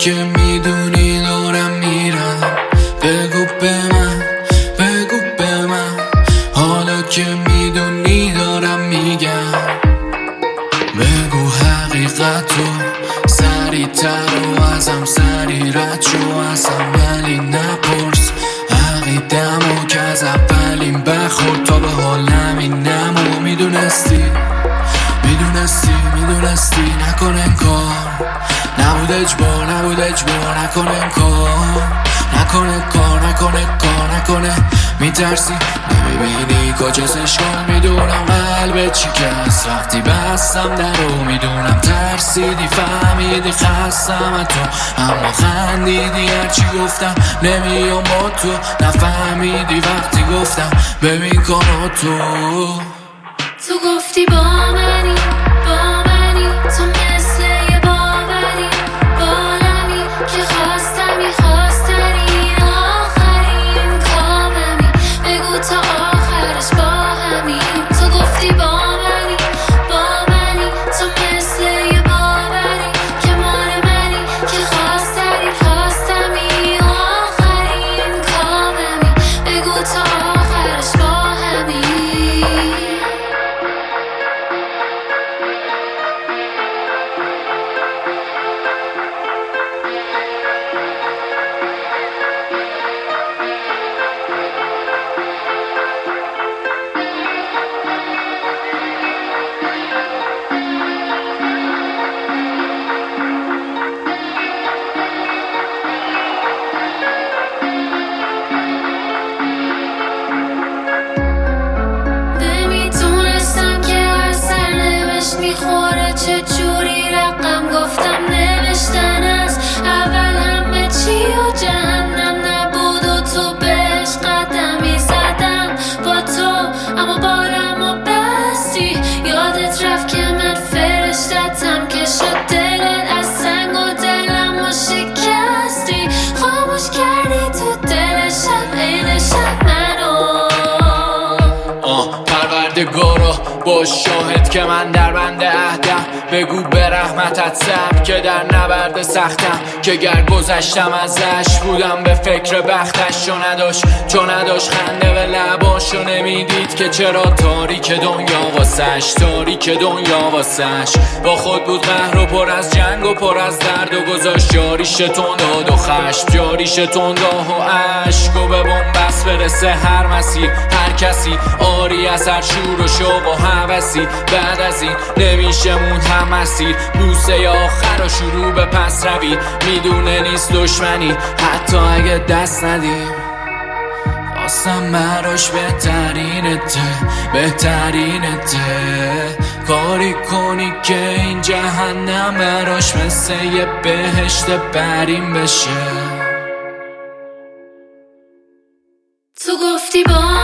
که میدونی دارم میرم، بگو به من حالا که میدونی دارم میگم، بگو حقیقتو سریع‌تر و ازم سریع رد شو ازم، ولی نپرس عقیدمو که از اولین بخور تا به حال نمینم و میدونستی نکن انکار، نبود اجبار نکن انکار، نکنه میترسی نمیبینی کجاست اشکال، میدونم قلبت چی کس وقتی بستم درو، میدونم ترسیدی فهمیدی خستم تو، اما خندیدی هرچی گفتم نمیام با تو، نفهمیدی وقتی گفتم ببین کارا تو گفتی با منی تو مثل یه باوری بالمی که خواستنی آخرین کاممی، بگو تا آخرش با همین. تو گفتی با منی تو مثل یه باوری که مال منی که خواستنی آخرین کاممی، بگو تا آخرش با همین. میخوره چه جوری رقم گفتم نوشتن از اول همه چی و جهنم نبود و تو بهش قدمی زدم با تو، اما بالم و بستی، یادت رفت که من فرشتتم که شد دلت از سنگ و دلم و شکستی، خاموش کردی تو دل شب این شب منو پروردگارا باش شاهد که من در بند عهدم، بگو به رحمتت صبر که در نبرد سختم، که گر گذشتم ازش بودم به فکر بختش، چون نداشت خنده به لباشو نمیدید که چرا تاریک دنیا واسش با خود بود قهر و پر از جنگ و پر از درد و گذاشت جاریش تنداد و خشم، جاریش تنداه و عشق و به بنبست برسه هر مسیر هر کسی آری از هر شور و شوق و هوسی، بعد از این نمیشه موند هم مسیر، بوسه آخر و شروع به پس روی، میدونه نیست دشمنی حتی اگه دست ندیم، خواستم براش بهترینته کاری کنی که این جهنم براش مثل یه بهشت بریم بشه. تو گفتی با